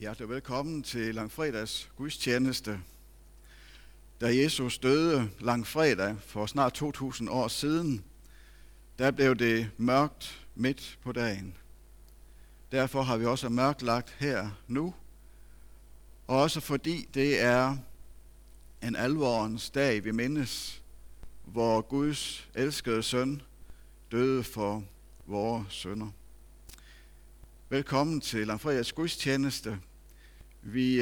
Hjertelig velkommen til langfredags gudstjeneste. Da Jesus døde langfredag for snart 2000 år siden, der blev det mørkt midt på dagen. Derfor har vi også mørklagt her nu, og også fordi det er en alvorens dag, vi mindes, hvor Guds elskede søn døde for vores synder. Velkommen til langfredags gudstjeneste. Vi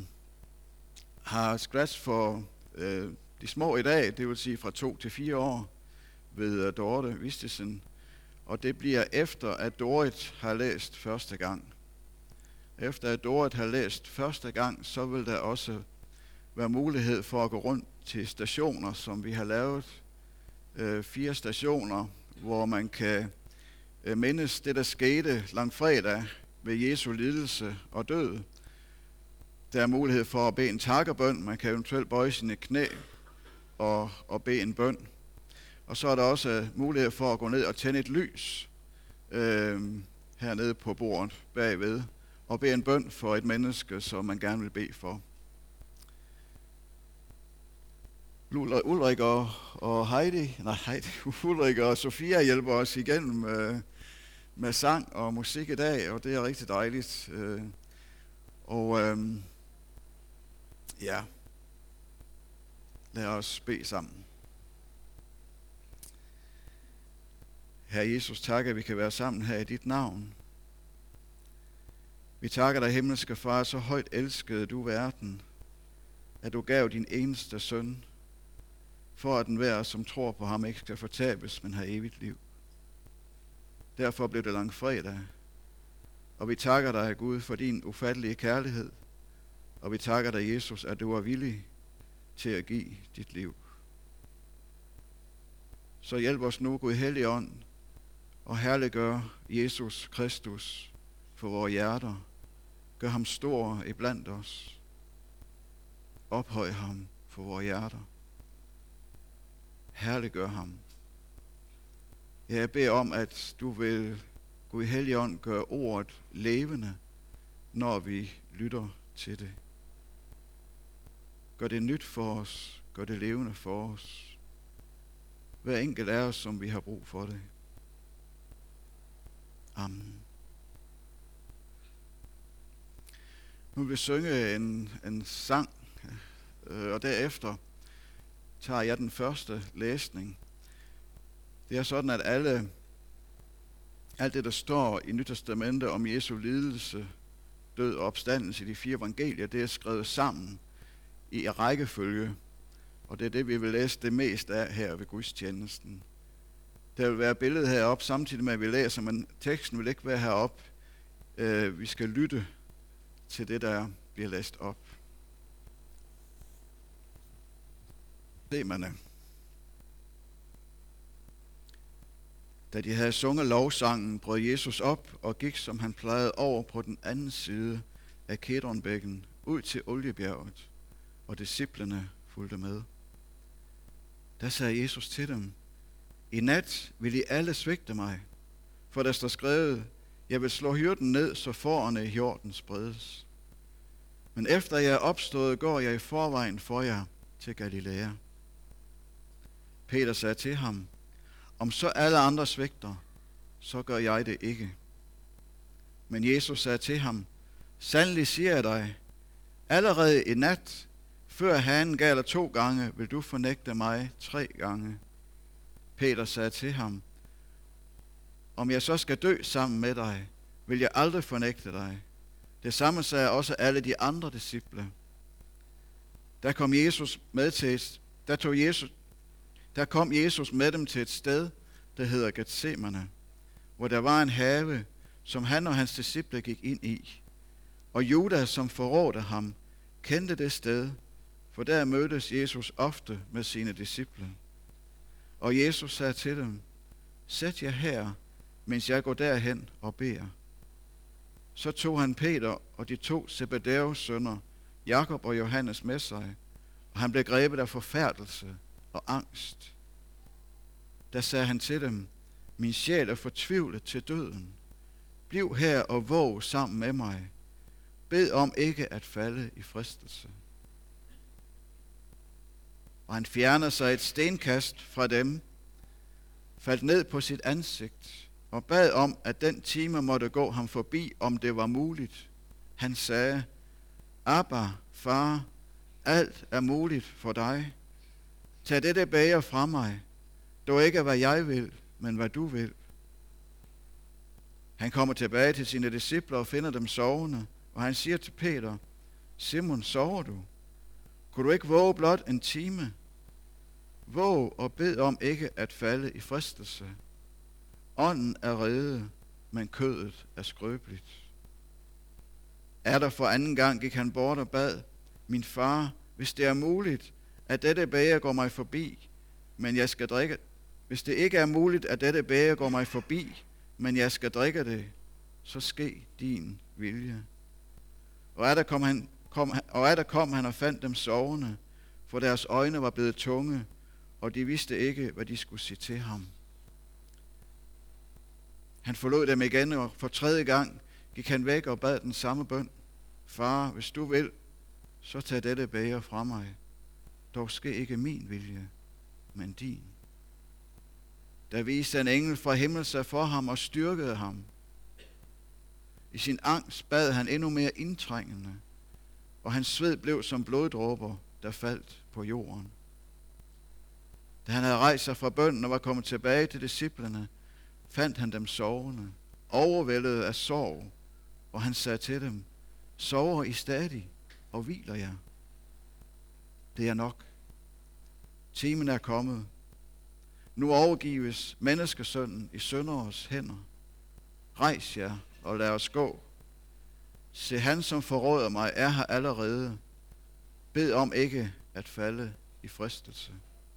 har scratch for de små i dag, det vil sige fra 2 til 4 år, ved Dorte Vistesen. Og det bliver efter, at Dorit har læst første gang. Efter at Dorit har læst første gang, så vil der også være mulighed for at gå rundt til stationer, som vi har lavet. 4 stationer, hvor man kan mindes det, der skete langfredag ved Jesu lidelse og død. Der er mulighed for at bede en takkebøn. Man kan eventuelt bøje sine knæ og bede en bøn. Og så er der også mulighed for at gå ned og tænde et lys hernede på bordet bagved og bede en bøn for et menneske, som man gerne vil bede for. Ulrik og Ulrik og Sofia hjælper os igennem med sang og musik i dag, og det er rigtig dejligt. Lad os bede sammen. Herre Jesus, tak, at vi kan være sammen her i dit navn. Vi takker dig, himmelske Far, så højt elskede du verden, at du gav din eneste søn, for at enhver, som tror på ham, ikke skal fortabes, men have evigt liv. Derfor blev det langfredag, og vi takker dig, Gud, for din ufattelige kærlighed, og vi takker dig, Jesus, at du er villig til at give dit liv. Så hjælp os nu, Gud Helligånd, og herliggør Jesus Kristus for vores hjerter. Gør ham stor iblandt os. Ophøj ham for vores hjerter. Herliggør ham. Jeg beder om, at du vil, Gud Helligånd, gøre ordet levende, når vi lytter til det. Gør det nyt for os. Gør det levende for os. Hver enkelt af os, som vi har brug for det. Amen. Nu vil vi synge en sang, og derefter tager jeg den første læsning. Det er sådan, at alt det, der står i Nyt Testamente om Jesu lidelse, død og opstandelse i de 4 evangelier, det er skrevet sammen i rækkefølge, og det er det, vi vil læse det mest af her ved gudstjenesten. Der vil være billedet heroppe, samtidig med, at vi læser, men teksten vil ikke være heroppe. Vi skal lytte til det, der bliver læst op. Temerne. Da de havde sunget lovsangen, brød Jesus op og gik, som han plejede, over på den anden side af Kedronbækken, ud til Oliebjerget, og disciplene fulgte med. Der sagde Jesus til dem: I nat vil I alle svigte mig, for der står skrevet: Jeg vil slå hyrden ned, så fårene i hjorten spredes. Men efter jeg er opstået, går jeg i forvejen for jer til Galilea. Peter sagde til ham: Om så alle andre svigter, så gør jeg det ikke. Men Jesus sagde til ham: Sandelig siger jeg dig, allerede i nat, før hanen galer 2 gange, vil du fornægte mig 3 gange. Peter sagde til ham: Om jeg så skal dø sammen med dig, vil jeg aldrig fornægte dig. Det samme sagde også alle de andre disciple. Der kom Jesus med dem til et sted, der hedder Getsemane, hvor der var en have, som han og hans disciple gik ind i. Og Judas, som forrådte ham, kendte det sted, for der mødtes Jesus ofte med sine disciple. Og Jesus sagde til dem: Sæt jer her, mens jeg går derhen og beder. Så tog han Peter og de 2 Zebedæus sønner, Jakob og Johannes, med sig, og han blev grebet af forfærdelse og angst. Der sagde han til dem: Min sjæl er fortvivlet til døden. Bliv her og våg sammen med mig. bed om ikke at falde i fristelse. Og han fjernede sig et stenkast fra dem, faldt ned på sit ansigt og bad om, at den time måtte gå ham forbi, om det var muligt. Han sagde, Abba, far, alt er muligt for dig. Tag dette bæger fra mig, dog ikke hvad jeg vil, men hvad du vil. Han kommer tilbage til sine discipler og finder dem sovende, og han siger til Peter, Simon, sover du? Kunne du ikke våge blot en time? Våg og bed om ikke at falde i fristelse. Ånden er rede, men kødet er skrøbeligt. Der for anden gang gik han bort og bad, min far, hvis det er muligt, at dette bæger går mig forbi, men jeg skal drikke. Hvis det ikke er muligt, at dette bæger går mig forbi, men jeg skal drikke det, så ske din vilje. Og der kom han og fandt dem sovende, for deres øjne var blevet tunge, og de vidste ikke, hvad de skulle sige til ham. Han forlod dem igen, og for tredje gang gik han væk og bad den samme bøn. Far, hvis du vil, så tag dette bæger fra mig. Dog ske ikke min vilje, men din. Der viste en engel fra himmel sig for ham og styrkede ham. I sin angst bad han endnu mere indtrængende, og hans sved blev som bloddråber, der faldt på jorden. Da han havde rejst sig fra bønnen og var kommet tilbage til disciplene, fandt han dem sovende, overvældet af sorg, og han sagde til dem, sover I stadig, og hviler jer? Det er nok. Timen er kommet. Nu overgives menneskesønnen i synderes hænder. Rejs jer og lad os gå. Se, han som forråder mig er her allerede. Bed om ikke at falde i fristelse.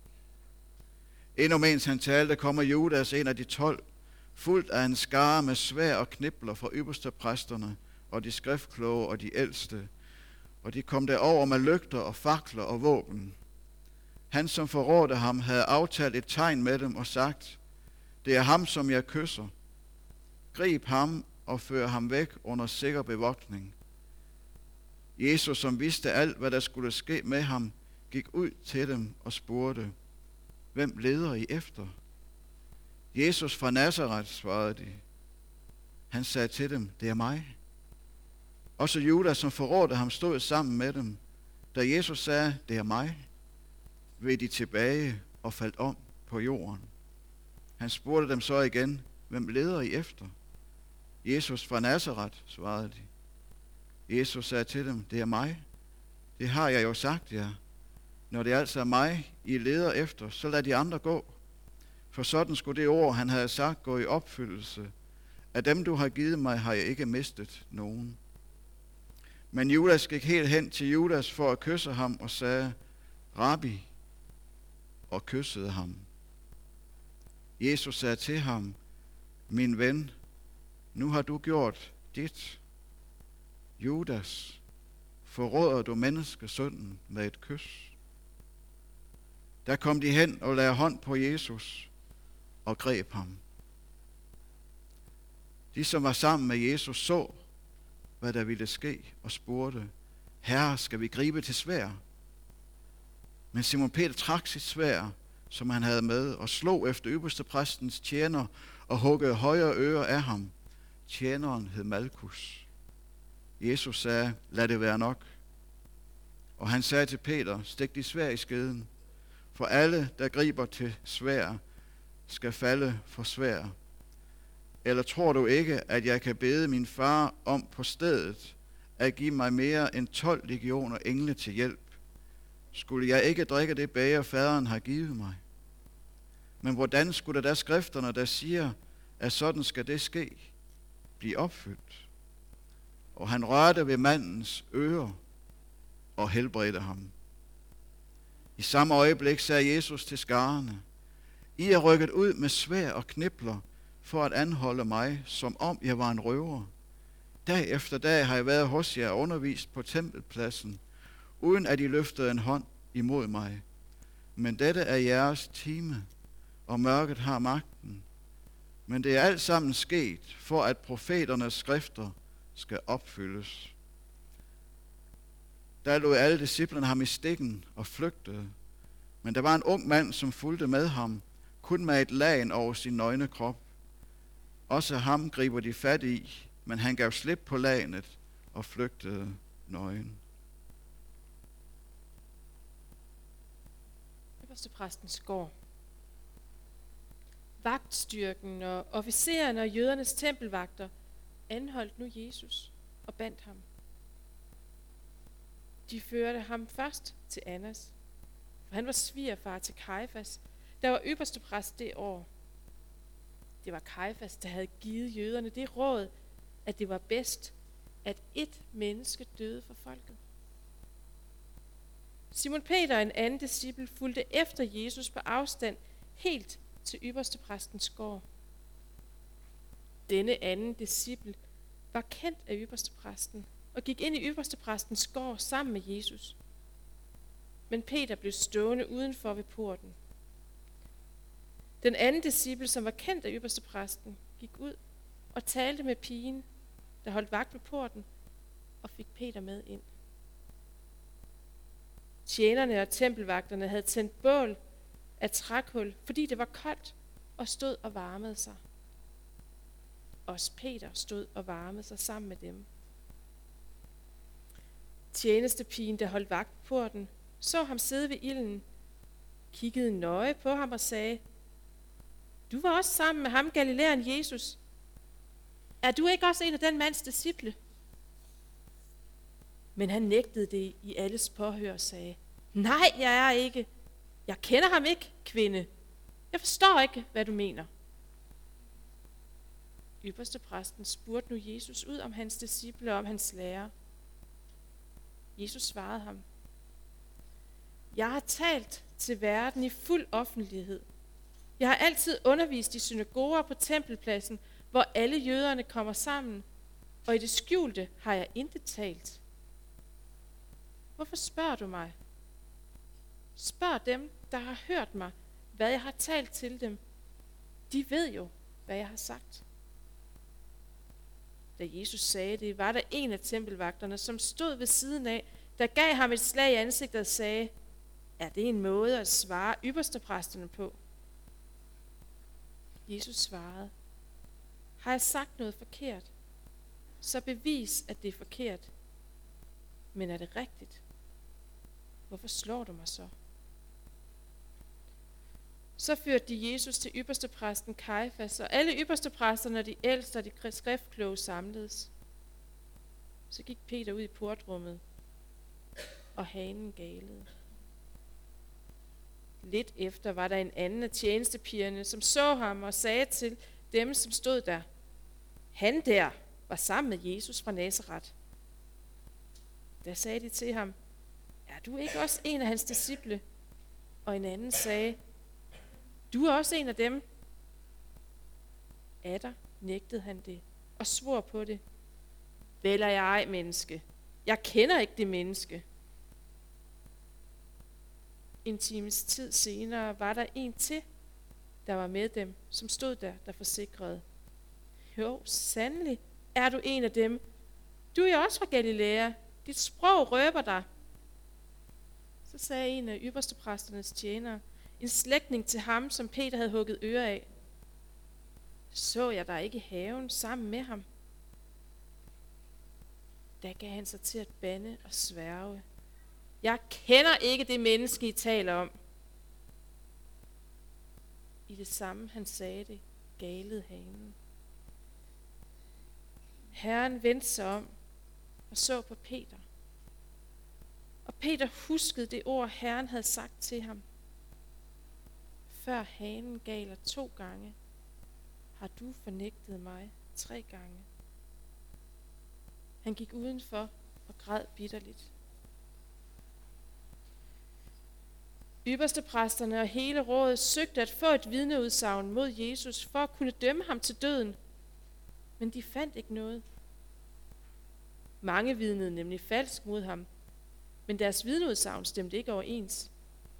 Endnu mens han talte, kommer Judas, en af de 12, fuldt af en skare med sværd og knibler fra ypperstepræsterne og de skriftkloge og de ældste, og de kom derover med lygter og fakler og våben. Han, som forrådte ham, havde aftalt et tegn med dem og sagt, det er ham, som jeg kysser. Grib ham og før ham væk under sikker bevogtning. Jesus, som vidste alt, hvad der skulle ske med ham, gik ud til dem og spurgte, hvem leder I efter? Jesus fra Nazaret, svarede de. Han sagde til dem, det er mig. Også Judas, som forrådte ham, stod sammen med dem. Da Jesus sagde, det er mig, ved de tilbage og faldt om på jorden. Han spurgte dem så igen, hvem leder I efter? Jesus fra Nazaret, svarede de. Jesus sagde til dem, det er mig. Det har jeg jo sagt jer. Når det altså er mig, I leder efter, så lad de andre gå. For sådan skulle det ord, han havde sagt, gå i opfyldelse. Af dem, du har givet mig, har jeg ikke mistet nogen. Men Judas gik helt hen til Judas for at kysse ham og sagde, Rabbi, og kyssede ham. Jesus sagde til ham, min ven, nu har du gjort dit. Judas, forråder du menneskesønnen med et kys? Der kom de hen og lagde hånd på Jesus og greb ham. De, som var sammen med Jesus, så, hvad der ville ske, og spurgte, Herre, skal vi gribe til sværd? Men Simon Peter trak sit sværd, som han havde med, og slog efter ypperstepræstens tjener og huggede højre øre af ham. Tjeneren hed Malkus. Jesus sagde, lad det være nok. Og han sagde til Peter, stik de sværd i skeden, for alle, der griber til sværd, skal falde for sværd. Eller tror du ikke, at jeg kan bede min far om på stedet at give mig mere end 12 legioner engle til hjælp? Skulle jeg ikke drikke det bæger, faderen har givet mig? Men hvordan skulle da skrifterne, der siger, at sådan skal det ske, blive opfyldt? Og han rørte ved mandens øre og helbredte ham. I samme øjeblik sagde Jesus til skarerne, I er rykket ud med sværd og knibler for at anholde mig, som om jeg var en røver. Dag efter dag har jeg været hos jer og undervist på tempelpladsen, uden at I løftede en hånd imod mig. Men dette er jeres time, og mørket har magten. Men det er alt sammen sket, for at profeternes skrifter skal opfyldes. der lod alle disciplerne ham i stikken og flygtede. Men der var en ung mand, som fulgte med ham, kun med et lagen over sin nøgne krop. Også ham griber de fat i, men han gav slip på lagenet og flygtede nøgen. Ypperstepræstens gård. Vagtstyrken og officererne og jødernes tempelvagter anholdt nu Jesus og bandt ham. De førte ham først til Annas, for han var svigerfar til Kajfas, der var ypperstepræst det år. Det var Kajfas, der havde givet jøderne det råd, at det var bedst, at ét menneske døde for folket. Simon Peter og en anden disciple fulgte efter Jesus på afstand helt til ypperstepræstens gård. Denne anden disciple var kendt af ypperstepræsten og gik ind i ypperstepræstens gård sammen med Jesus. Men Peter blev stående udenfor ved porten. Den anden disciple, som var kendt af ypperstepræsten, gik ud og talte med pigen, der holdt vagt ved porten, og fik Peter med ind. Tjenerne og tempelvagterne havde tændt bål af trækul, fordi det var koldt, og stod og varmede sig. Også Peter stod og varmede sig sammen med dem. Tjenestepigen, der holdt vagt på porten, så ham sidde ved ilden, kiggede nøje på ham og sagde, du var også sammen med ham, Galilæeren Jesus. Er du ikke også en af den mands disciple? Men han nægtede det i alles påhør og sagde, nej, jeg er ikke. Jeg kender ham ikke, kvinde. Jeg forstår ikke, hvad du mener. Ypperstepræsten spurgte nu Jesus ud om hans disciple og om hans lærer. Jesus svarede ham, jeg har talt til verden i fuld offentlighed. Jeg har altid undervist i synagoger på tempelpladsen, hvor alle jøderne kommer sammen, og i det skjulte har jeg intet talt. Hvorfor spørger du mig? Spørg dem, der har hørt mig, hvad jeg har talt til dem. De ved jo, hvad jeg har sagt. Da Jesus sagde det, var der en af tempelvagterne, som stod ved siden af, der gav ham et slag i ansigtet og sagde, er det en måde at svare ypperstepræsterne på? Jesus svarede, har jeg sagt noget forkert, så bevis, at det er forkert. Men er det rigtigt? Hvorfor slår du mig så? Så førte de Jesus til ypperstepræsten Kajfas, og alle ypperstepræsterne og de ældste og de skriftkloge samledes. Så gik Peter ud i portrummet, og hanen galede. Lidt efter var der en anden af tjenestepigerne, som så ham og sagde til dem, som stod der, han der var sammen med Jesus fra Nazaret. Der sagde de til ham, er du ikke også en af hans disciple? Og en anden sagde, du er også en af dem. Atter nægtede han det og svor på det. Vel er jeg ej, menneske. Jeg kender ikke det menneske. En times tid senere var der en til, der var med dem, som stod der forsikrede. Jo, sandelig er du en af dem. Du er også fra Galilea. Dit sprog røber dig. Så sagde en af ypperstepræsternes tjenere, en slægtning til ham, som Peter havde hugget øre af. Så jeg dig ikke i haven sammen med ham? Da gav han sig til at bande og sværge. Jeg kender ikke det menneske, I taler om. I det samme han sagde det, galede hanen. Herren vendte sig om og så på Peter. Og Peter huskede det ord, Herren havde sagt til ham. Før hanen galer 2 gange, har du fornægtet mig 3 gange. Han gik udenfor og græd bitterligt. Ypperstepræsterne og hele rådet søgte at få et vidneudsagn mod Jesus for at kunne dømme ham til døden, men de fandt ikke noget. Mange vidnede nemlig falsk mod ham, men deres vidneudsagn stemte ikke overens.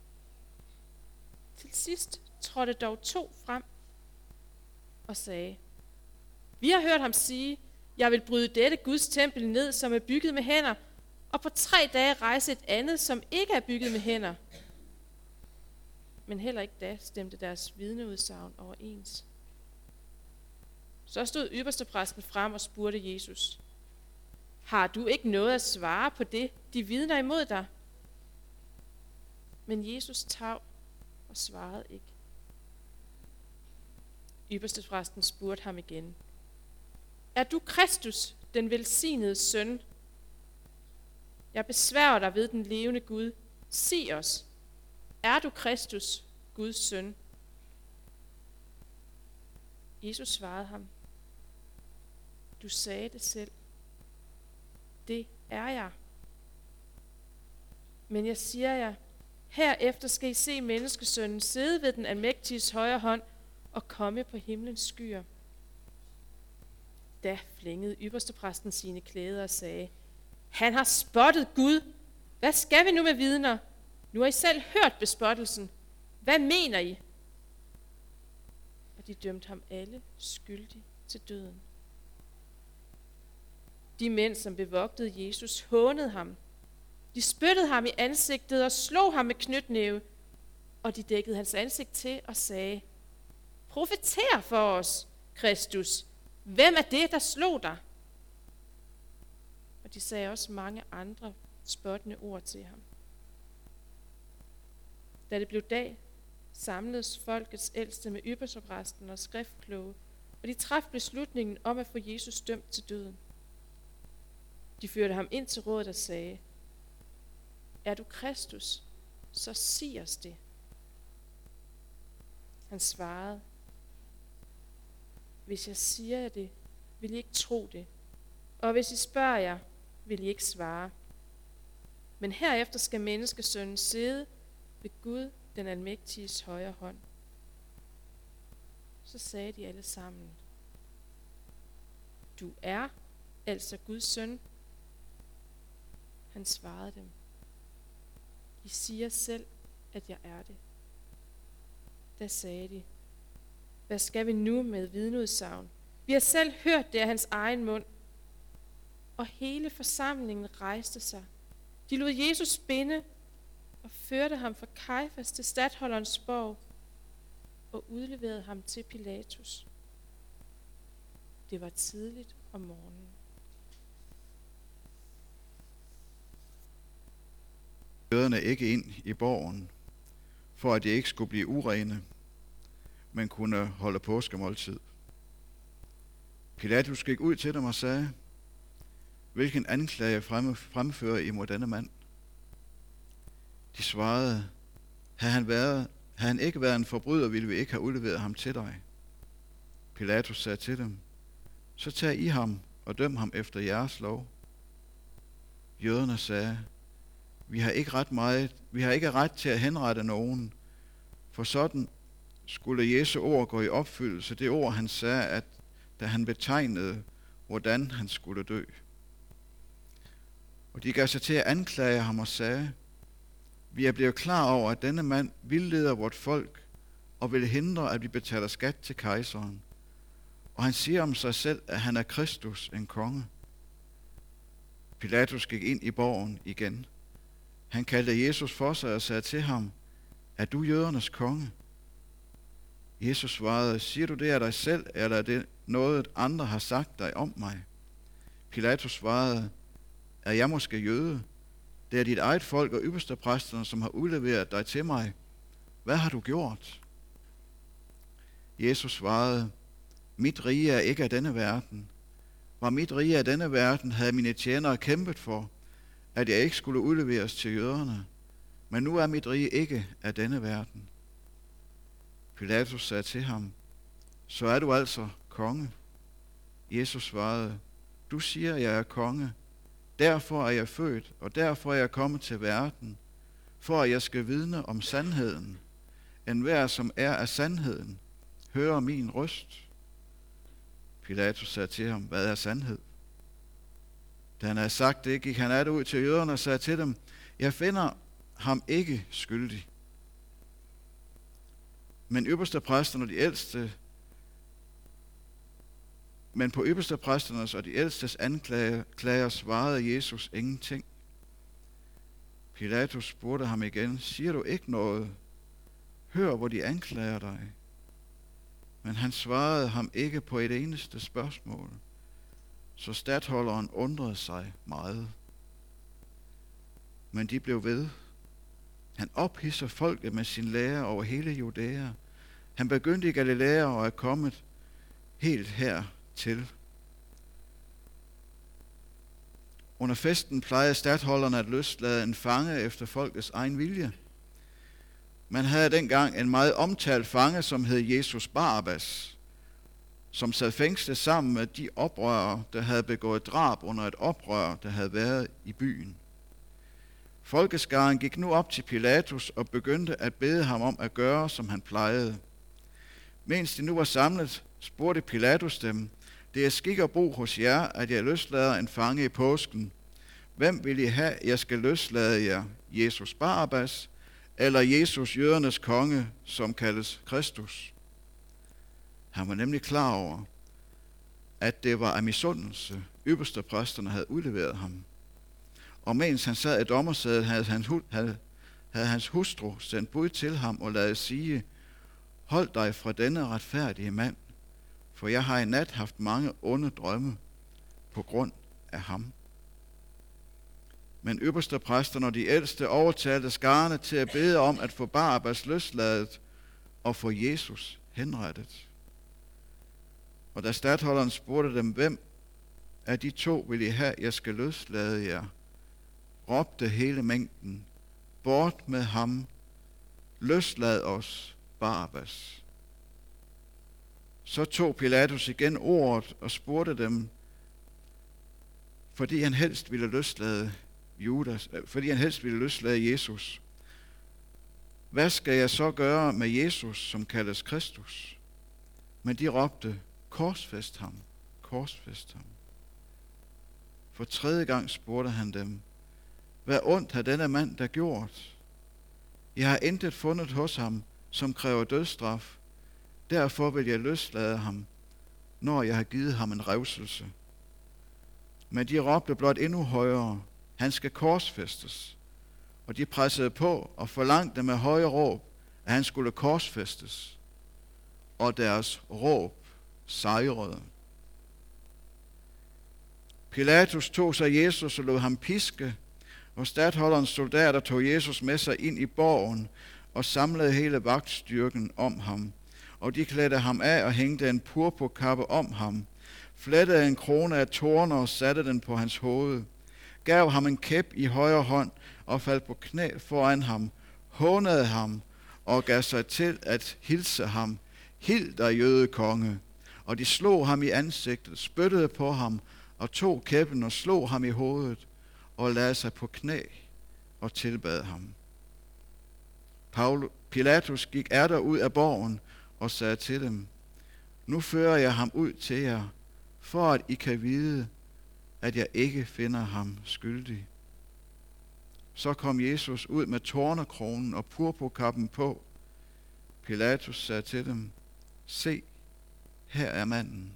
Til sidst trådte dog 2 frem og sagde, vi har hørt ham sige, jeg vil bryde dette Guds tempel ned, som er bygget med hænder, og på 3 dage rejse et andet, som ikke er bygget med hænder. Men heller ikke da stemte deres vidneudsagn overens. Så stod ypperstepræsten frem og spurgte Jesus: Har du ikke noget at svare på det, de vidner imod dig? Men Jesus tav og svarede ikke. Ypperstepræsten spurgte ham igen: Er du Kristus, den velsignede søn? Jeg besværger dig ved den levende Gud. Sig os, er du Kristus, Guds søn? Jesus svarede ham: Du sagde det selv. Det er jeg. Men jeg siger jer, herefter skal I se menneskesønnen sidde ved den almægtiges højre hånd og komme på himlens skyer. Da flængede ypperstepræsten sine klæder og sagde: Han har spottet Gud. Hvad skal vi nu med vidner? Nu har I selv hørt bespottelsen. Hvad mener I? Og de dømte ham alle skyldig til døden. De mænd, som bevogtede Jesus, hånede ham. De spyttede ham i ansigtet og slog ham med knytnæve, og de dækkede hans ansigt til og sagde: Profeter for os, Kristus. Hvem er det, der slog dig? Og de sagde også mange andre spottende ord til ham. Da det blev dag, samledes folkets ældste med ypperstepræsten og skriftkloge, og de traf beslutningen om at få Jesus dømt til døden. De førte ham ind til rådet og sagde: Er du Kristus, så sig os det. Han svarede: Hvis jeg siger jer det, vil I ikke tro det. Og hvis I spørger jer, vil I ikke svare. Men herefter skal menneskesønnen sidde ved Gud, den almægtiges højre hånd. Så sagde de alle sammen: Du er altså Guds søn. Han svarede dem: I siger selv, at jeg er det. Da sagde de: Hvad skal vi nu med vidneudsagn? Vi har selv hørt det af hans egen mund. Og hele forsamlingen rejste sig. De lod Jesus binde og førte ham fra Kajfas til statholderens borg og udleverede ham til Pilatus. Det var tidligt om morgenen. Jøderne ikke ind i borgen, for at de ikke skulle blive urene, men kunne holde påskemåltid. Pilatus gik ud til dem og sagde: Hvilken anklage fremfører I mod denne mand? De svarede: Havde han ikke været en forbryder, ville vi ikke have udleveret ham til dig. Pilatus sagde til dem: Så tag I ham og døm ham efter jeres lov. Jøderne sagde: Vi har ikke ret til at henrette nogen, for sådan skulle Jesu ord gå i opfyldelse, det ord han sagde, at da han betegnede, hvordan han skulle dø. Og de gav sig til at anklage ham og sagde: Vi er blevet klar over, at denne mand vildleder vort folk og vil hindre, at vi betaler skat til kejseren. Og han siger om sig selv, at han er Kristus, en konge. Pilatus gik ind i borgen igen. Han kaldte Jesus for sig og sagde til ham: Er du jødernes konge? Jesus svarede: Siger du det af dig selv, eller er det noget, andre har sagt dig om mig? Pilatus svarede: Er jeg måske jøde? Det er dit eget folk og ypperstepræsterne, som har udleveret dig til mig. Hvad har du gjort? Jesus svarede: Mit rige er ikke af denne verden. Var mit rige af denne verden, havde mine tjenere kæmpet for, at jeg ikke skulle udleveres til jøderne. Men nu er mit rige ikke af denne verden. Pilatus sagde til ham: Så er du altså konge. Jesus svarede: Du siger, jeg er konge. Derfor er jeg født, og derfor er jeg kommet til verden, for at jeg skal vidne om sandheden. Enhver, som er af sandheden, hører min røst. Pilatus sagde til ham: Hvad er sandhed? Da han havde sagt det, gik han ud til jøderne og sagde til dem: Jeg finder ham ikke skyldig. Men på ypperstepræsternes og de ældstes anklager svarede Jesus ingenting. Pilatus spurgte ham igen, siger du ikke noget? Hør, hvor de anklager dig. Men han svarede ham ikke på et eneste spørgsmål, så statholderen undrede sig meget. Men de blev ved. Han ophidser folket med sin lære over hele Judæa. Han begyndte i Galilea og er kommet helt hertil. Under festen plejede statholderne at løslade en fange efter folkets egen vilje. Man havde dengang en meget omtalt fange, som hed Jesus Barabbas, som sad fængslet sammen med de oprørere, der havde begået drab under et oprør, der havde været i byen. Folkeskaren gik nu op til Pilatus og begyndte at bede ham om at gøre, som han plejede. Mens de nu var samlet, spurgte Pilatus dem, det er skik og brug hos jer, at jeg løslader en fange i påsken. Hvem vil I have, jeg skal løslade jer? Jesus Barabbas eller Jesus jødernes konge, som kaldes Kristus? Han var nemlig klar over, at det var af misundelse, ypperstepræsterne havde udleveret ham. Og mens han sad i dommersædet, havde hans hustru sendt bud til ham og ladet sige, hold dig fra denne retfærdige mand, for jeg har i nat haft mange onde drømme på grund af ham. Men ypperstepræsterne og de ældste overtalte skarne til at bede om at få Barabbas løsladet og få Jesus henrettet. Og da statholderen spurgte dem, hvem af de to vil I have, jeg skal løslade jer, råbte hele mængden, bort med ham, løslad os, Barabbas. Så tog Pilatus igen ordet og spurgte dem, fordi han helst ville løslade Jesus. Hvad skal jeg så gøre med Jesus, som kaldes Kristus? Men de råbte, korsfæst ham, korsfæst ham. For tredje gang spurgte han dem, hvad ondt har denne mand der gjort? Jeg har intet fundet hos ham, som kræver dødsstraf. Derfor vil jeg løslade ham, når jeg har givet ham en revselse. Men de råbte blot endnu højere, han skal korsfæstes. Og de pressede på og forlangte med høje råb, at han skulle korsfæstes. Og deres råb sejrede. Pilatus tog sig Jesus og lod ham piske, og statholderens soldater tog Jesus med sig ind i borgen og samlede hele vagtstyrken om ham. Og de klædte ham af og hængte en purpurkappe om ham, flettede en krone af torner og satte den på hans hoved, gav ham en kæp i højre hånd og faldt på knæ foran ham, hånede ham og gav sig til at hilse ham, hil dig, jødekonge. Og de slog ham i ansigtet, spyttede på ham og tog kæppen og slog ham i hovedet og lagde sig på knæ og tilbad ham. Pilatus gik atter ud af borgen og sagde til dem, nu fører jeg ham ud til jer, for at I kan vide, at jeg ikke finder ham skyldig. Så kom Jesus ud med tornekronen og purpurkappen på. Pilatus sagde til dem, se, her er manden.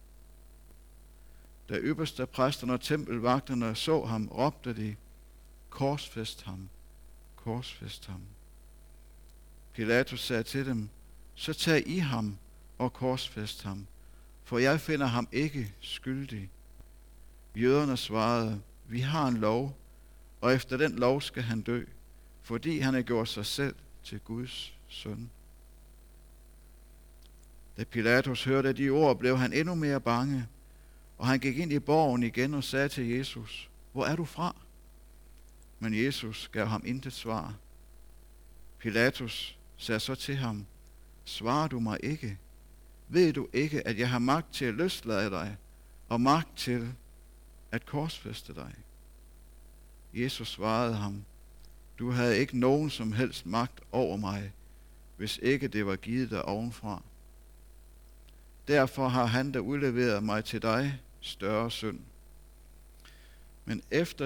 Da ypperstepræsterne og tempelvagterne så ham, råbte de, korsfæst ham, korsfæst ham. Pilatus sagde til dem, så tag I ham og korsfæst ham, for jeg finder ham ikke skyldig. Jøderne svarede, vi har en lov, og efter den lov skal han dø, fordi han har gjort sig selv til Guds søn. Da Pilatus hørte de ord, blev han endnu mere bange, og han gik ind i borgen igen og sagde til Jesus, hvor er du fra? Men Jesus gav ham intet svar. Pilatus sagde så til ham, svarer du mig ikke? Ved du ikke, at jeg har magt til at løslade dig, og magt til at korsfæste dig? Jesus svarede ham, du havde ikke nogen som helst magt over mig, hvis ikke det var givet dig ovenfra. Derfor har han, der udleverede mig til dig, større synd. Men efter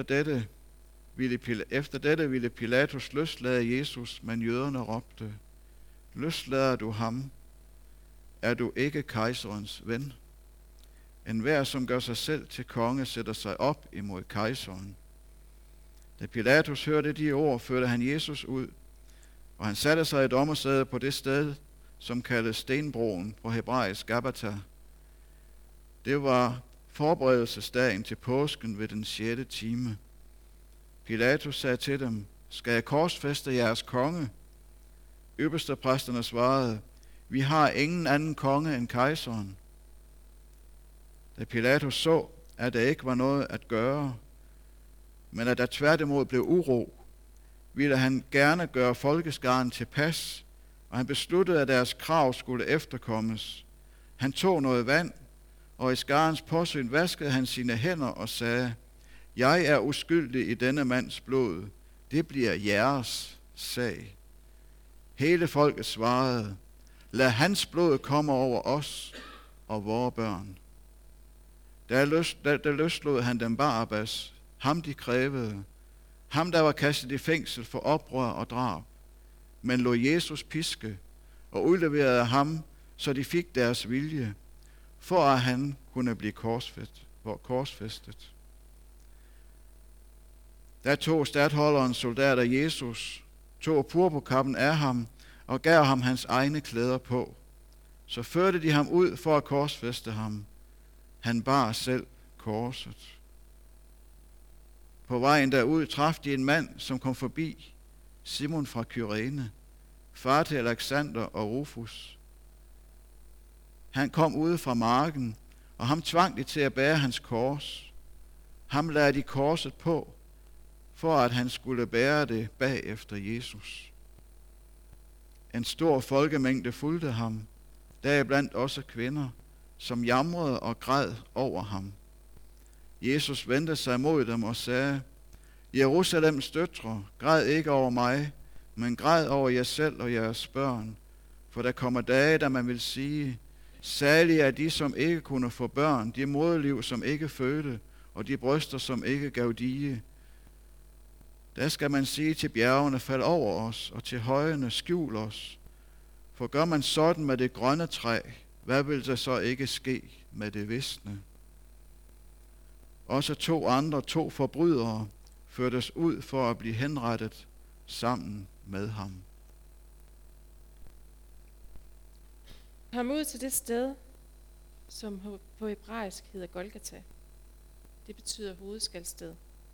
dette ville Pilatus løslade Jesus, men jøderne råbte, løslader du ham? Er du ikke kejserens ven? Enhver, som gør sig selv til konge, sætter sig op imod kejseren. Da Pilatus hørte de ord, førte han Jesus ud, og han satte sig i dommersædet på det sted, som kaldes Stenbroen på hebraisk Gabata. Det var forberedelsesdagen til påsken ved den 6. time. Pilatus sagde til dem, skal jeg korsfæste jeres konge? Øverstepræsterne svarede, vi har ingen anden konge end kejseren. Da Pilatus så, at der ikke var noget at gøre, men at der tværtimod blev uro, ville han gerne gøre folkeskaren tilpas, og han besluttede, at deres krav skulle efterkommes. Han tog noget vand, og i skarens påsyn vaskede han sine hænder og sagde, jeg er uskyldig i denne mands blod. Det bliver jeres sag. Hele folket svarede, lad hans blod komme over os og vore børn. Der løslod han dem Barabbas, ham de krævede, ham der var kastet i fængsel for oprør og drab, men lod Jesus piske og udleverede ham, så de fik deres vilje, for at han kunne blive korsfæstet. Der tog statholderens soldater Jesus, tog purpurkappen af ham og gav ham hans egne klæder på. Så førte de ham ud for at korsfæste ham. Han bar selv korset. På vejen derud traf de en mand, som kom forbi, Simon fra Kyrene, far til Alexander og Rufus. Han kom ude fra marken, og ham tvang de til at bære hans kors. Ham lagde de korset på, for at han skulle bære det bagefter Jesus. En stor folkemængde fulgte ham, deriblandt også kvinder, som jamrede og græd over ham. Jesus vendte sig mod dem og sagde, Jerusalems døtre, græd ikke over mig, men græd over jer selv og jeres børn. For der kommer dage, da man vil sige, salige er de, som ikke kunne få børn, de moderliv, som ikke fødte, og de bryster, som ikke gav dige. Der skal man sige til bjergene, fald over os, og til højene, skjul os. For gør man sådan med det grønne træ, hvad vil der så ikke ske med det visne? Også to forbrydere førtes ud for at blive henrettet sammen med ham. Kom ud til det sted, som på hebraisk hedder Golgata. Det betyder hovedskaldsted.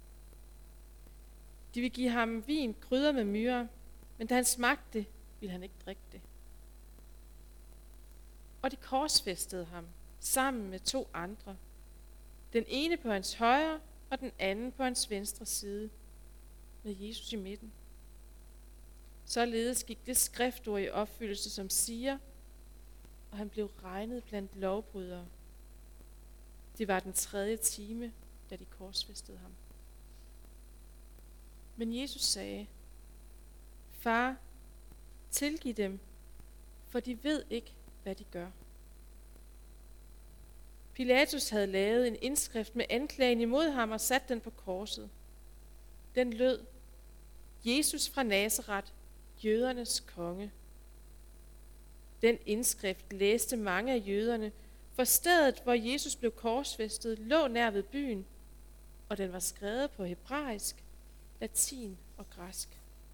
De vil give ham vin krydret med myrer, men da han smagte det, ville han ikke drikke det. Og de korsfæstede ham sammen med 2 andre. Den ene på hans højre, og den anden på hans venstre side, med Jesus i midten. Således gik det skriftord i opfyldelse, som siger, og han blev regnet blandt lovbrydere. Det var den 3. time, da de korsfæstede ham. Men Jesus sagde, Far, tilgiv dem, for de ved ikke, hvad de gør. Pilatus havde lavet en indskrift med anklagen imod ham og sat den på korset. Den lød, Jesus fra Nazaret, jødernes konge. Den indskrift læste mange af jøderne, for stedet, hvor Jesus blev korsfæstet, lå nær ved byen, og den var skrevet på hebraisk, latin og græsk.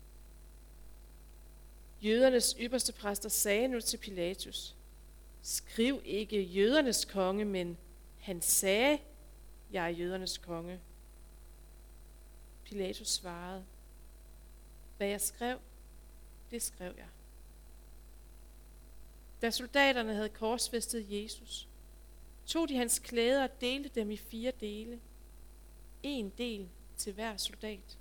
Jødernes ypperste præster sagde nu til Pilatus, skriv ikke jødernes konge, men han sagde, jeg er jødernes konge. Pilatus svarede, hvad jeg skrev, det skrev jeg. Da soldaterne havde korsfæstet Jesus, tog de hans klæder og delte dem i 4 dele. 1 del til hver soldat.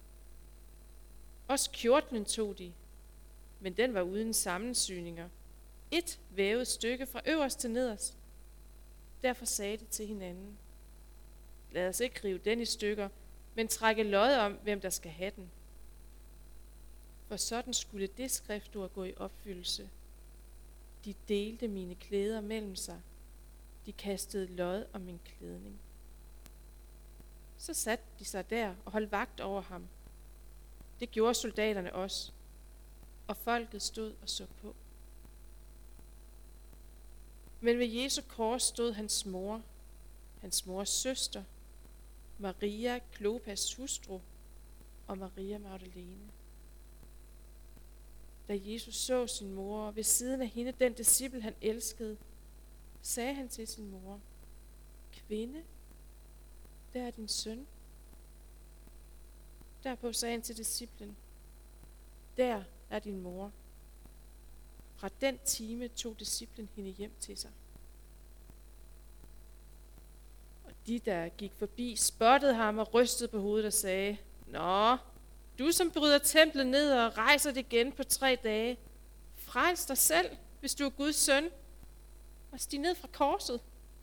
Også kjortlen tog de, men den var uden sammensyninger. 1 vævet stykke fra øverst til nederst. Derfor sagde de til hinanden, lad os ikke rive den i stykker, men trække lod om, hvem der skal have den. For sådan skulle det skriftord gå i opfyldelse. De delte mine klæder mellem sig. De kastede lod om min klædning. Så satte de sig der og holdt vagt over ham. Det gjorde soldaterne også, og folket stod og så på. Men ved Jesu kors stod hans mors søster, Maria, Klopas hustru, og Maria Magdalene. Da Jesus så sin mor ved siden af hende, den disciple han elskede, sagde han til sin mor: Kvinde, der er din søn. Derpå sagde han til disciplen: Der er din mor. Fra den time tog disciplen hende hjem til sig. Og de, der gik forbi, spottede ham og rystede på hovedet og sagde: Nå, du som bryder templet ned og rejser det igen på 3 dage, frels dig selv, hvis du er Guds søn, og stig ned fra korset.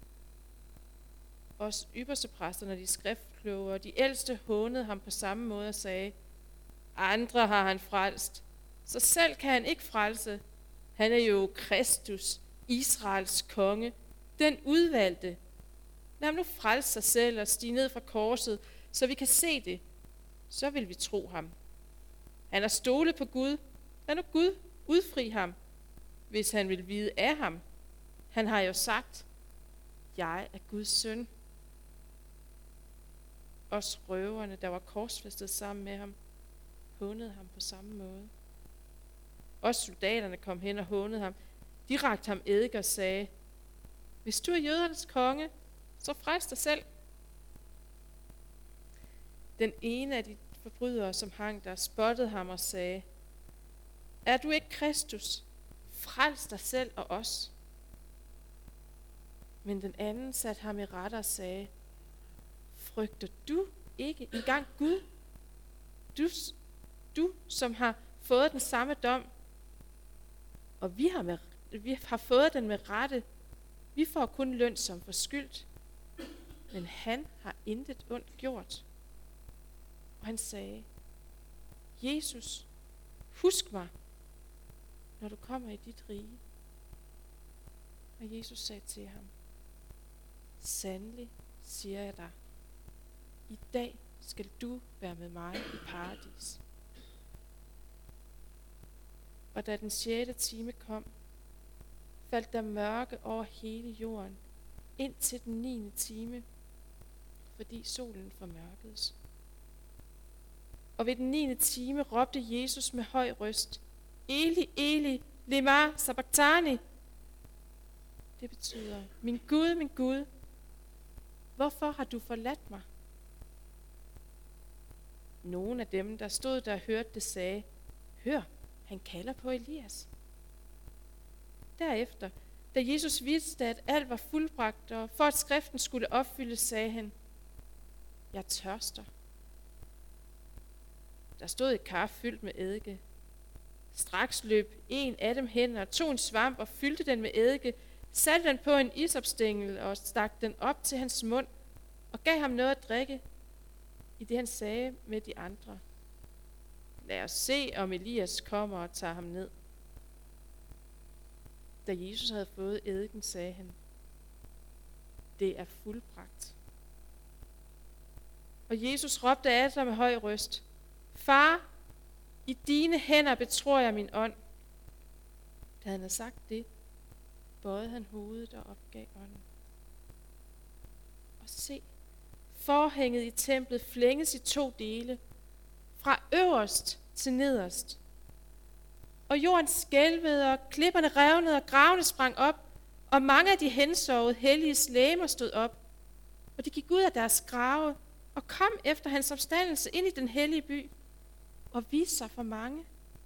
Også ypperstepræsterne, de skriftkloge og de ældste hånede ham på samme måde og sagde: Andre har han frelst, så selv kan han ikke frelse. Han er jo Kristus, Israels konge, den udvalgte. Lad ham nu frelse sig selv og stige ned fra korset, så vi kan se det. Så vil vi tro ham. Han har stolet på Gud. Lad nu Gud udfri ham, hvis han vil vide af ham. Han har jo sagt: Jeg er Guds søn. Også røverne, der var korsfæstet sammen med ham, hånede ham på samme måde. Også soldaterne kom hen og hånede ham. De rakte ham eddike og sagde: Hvis du er jødernes konge, så frels dig selv. Den ene af de forbrydere, som hang der, spottede ham og sagde: Er du ikke Kristus? Frels dig selv og os. Men den anden satte ham i rette og sagde: Frygter du ikke engang Gud? Du som har fået den samme dom, og vi har fået den med rette. Vi får kun løn som forskyldt, men han har intet ondt gjort. Og han sagde: Jesus, husk mig, når du kommer i dit rige. Og Jesus sagde til ham: Sandelig siger jeg dig, i dag skal du være med mig i paradis. Og da den 6. time kom, faldt der mørke over hele jorden, indtil den 9. time, fordi solen formørkedes. Og ved den 9. time råbte Jesus med høj røst: Eli, Eli, lema sabachthani. Det betyder: Min Gud, hvorfor har du forladt mig? Nogle af dem, der stod der og hørte det, sagde: Hør, han kalder på Elias. Derefter, da Jesus vidste, at alt var fuldbragt, og for at skriften skulle opfyldes, sagde han: Jeg tørster. Der stod et kar fyldt med eddike. Straks løb en af dem hen og tog en svamp og fyldte den med eddike, satte den på en isopstængel og stak den op til hans mund og gav ham noget at drikke, i det han sagde med de andre: Lad os se, om Elias kommer og tager ham ned. Da Jesus havde fået eddiken, sagde han: Det er fuldbragt. Og Jesus råbte atter med høj røst: Far, i dine hænder betror jeg min ånd. Da han havde sagt det, bøjede han hovedet og opgav ånden. Og se, forhænget i templet flænges i 2 dele, fra øverst til nederst. Og jorden skælvede, og klipperne revnede, og gravene sprang op, og mange af de hensovede helliges legemer stod op. Og de gik ud af deres grave, og kom efter hans opstandelse ind i den hellige by, og viste sig for mange.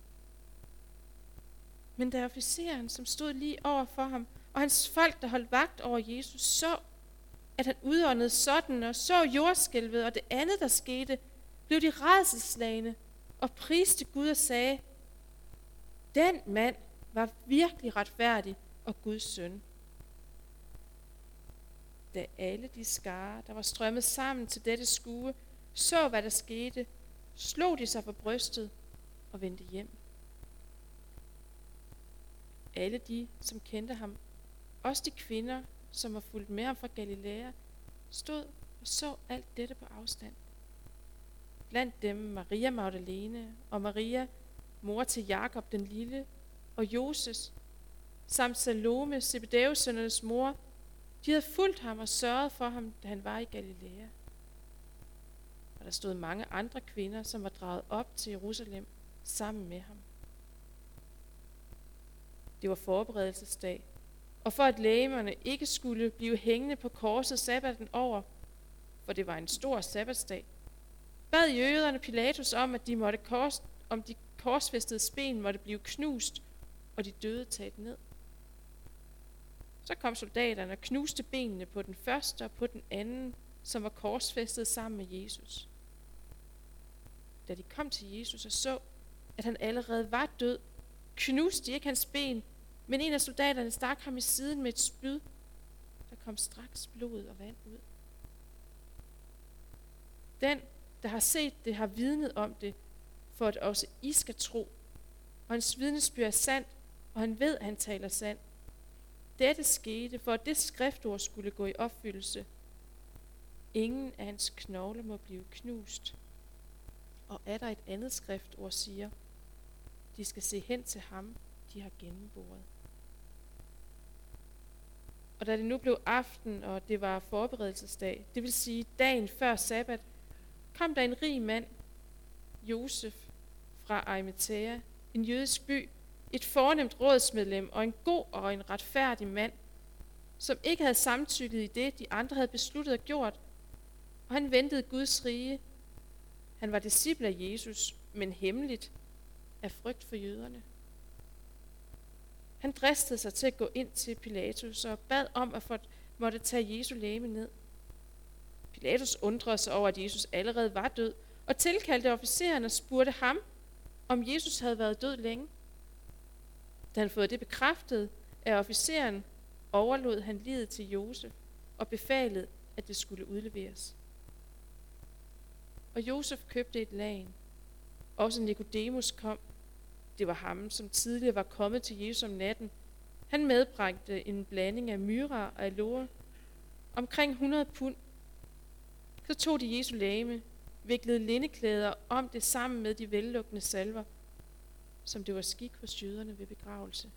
Men da officeren, som stod lige over for ham, og hans folk, der holdt vagt over Jesus, så, at han udåndede sådan, og så jordskælvet og det andet, der skete, blev de rædselsslagne og priste Gud og sagde: Den mand var virkelig retfærdig og Guds søn. Da alle de skare, der var strømmet sammen til dette skue, så hvad der skete, slog de sig for brystet og vendte hjem. Alle de, som kendte ham, også de kvinder, som var fulgt med ham fra Galilea, stod og så alt dette på afstand. Blandt dem Maria Magdalene og Maria, mor til Jakob den lille, og Joses, samt Salome, Zebedeus' mor. De havde fulgt ham og sørget for ham, da han var i Galilea. og der stod mange andre kvinder, som var draget op til Jerusalem sammen med ham. Det var forberedelsesdag, og for at lægemerne ikke skulle blive hængende på korset sabbaten over, for det var en stor sabbatsdag, bad jøderne Pilatus om, at de korsfæstede ben måtte blive knust, og de døde taget ned. Så kom soldaterne og knuste benene på den første og på den anden, som var korsfæstet sammen med Jesus. Da de kom til Jesus og så, at han allerede var død, knuste de ikke hans ben, men en af soldaterne stak ham i siden med et spyd. Der kom straks blod og vand ud. Den, der har set det, har vidnet om det, for at også I skal tro. Og hans vidnesbyrd er sandt, og han ved, at han taler sandt. Dette skete, for at det skriftord skulle gå i opfyldelse. Ingen af hans knogler må blive knust. Og er der et andet skriftord siger, de skal se hen til ham, de har gennemboret. Og da det nu blev aften, og det var forberedelsesdag, det vil sige dagen før sabbat, kom der en rig mand, Josef fra Arimathæa, en jødisk by, et fornemt rådsmedlem og en god og en retfærdig mand, som ikke havde samtykket i det, de andre havde besluttet og gjort, og han ventede Guds rige. Han var disciple af Jesus, men hemmeligt af frygt for jøderne. Han dristede sig til at gå ind til Pilatus og bad om at måtte tage Jesu legeme ned. Pilatus undrede sig over, at Jesus allerede var død, og tilkaldte officeren og spurgte ham, om Jesus havde været død længe. Da han fået det bekræftet af officeren, overlod han liget til Josef og befalede, at det skulle udleveres. Og Josef købte et lagen. Også Nikodemus kom. Det var ham, som tidligere var kommet til Jesus om natten. Han medbragte en blanding af myrra og aloe, omkring 100 pund. Så tog de Jesu legeme, viklede lindeklæder om det sammen med de vellukkende salver, som det var skik hos jøderne ved begravelse.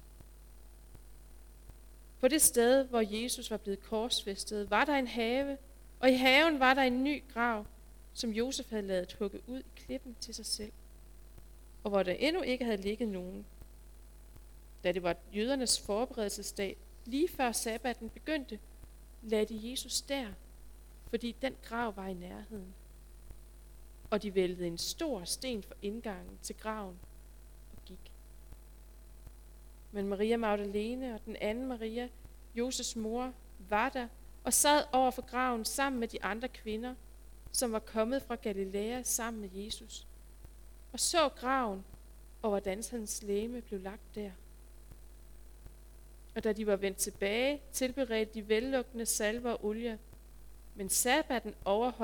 På det sted, hvor Jesus var blevet korsfæstet, var der en have, og i haven var der en ny grav, som Josef havde ladet hugge ud i klippen til sig selv, og hvor der endnu ikke havde ligget nogen. Da det var jødernes forberedelsesdag, lige før sabbaten begyndte, lagde de Jesus der, fordi den grav var i nærheden. Og de væltede en stor sten for indgangen til graven og gik. Men Maria Magdalene og den anden Maria, Josefs mor, var der og sad over for graven sammen med de andre kvinder, som var kommet fra Galilea sammen med Jesus, og så graven, og hvordan hans legeme blev lagt der. Og da de var vendt tilbage, tilberedte de vellukkende salver og olie, men sabbaten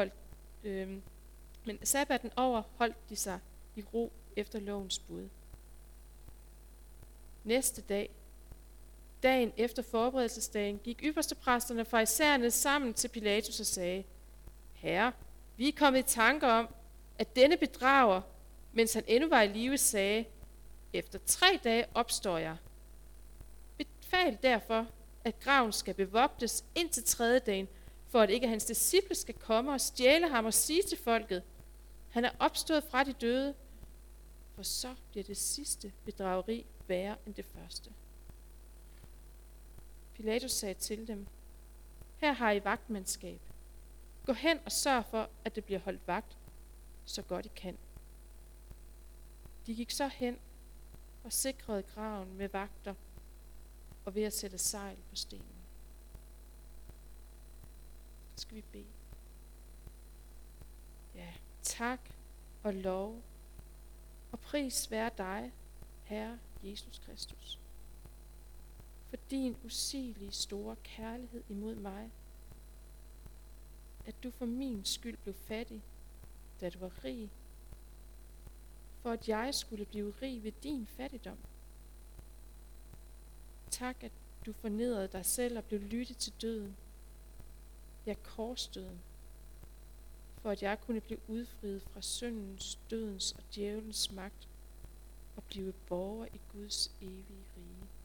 overholdt de sig i ro efter lovens bud. Næste dag, dagen efter forberedelsesdagen, gik ypperstepræsterne og farisæerne sammen til Pilatus og sagde, Herre, vi er kommet i tanker om, at denne bedrager, mens han endnu var i live, sagde, efter 3 dage opstår jeg. Befal derfor, at graven skal bevogtes indtil 3. dagen, for at ikke hans disciple skal komme og stjæle ham og sige til folket, han er opstået fra de døde, for så bliver det sidste bedrageri værre end det første. Pilatus sagde til dem, her har I vagtmandskab. Gå hen og sørg for, at det bliver holdt vagt, så godt I kan. De gik så hen og sikrede graven med vagter og ved at sætte sejl på stenen. Så skal vi bede. Ja, tak og lov og pris være dig, Herre Jesus Kristus, for din usigelige store kærlighed imod mig, at du for min skyld blev fattig, da du var rig, for at jeg skulle blive rig ved din fattigdom. Tak, at du fornedrede dig selv og blev lyttet til døden, ja, korsdøden, for at jeg kunne blive udfriet fra syndens, dødens og djævelens magt og blive borger i Guds evige rige.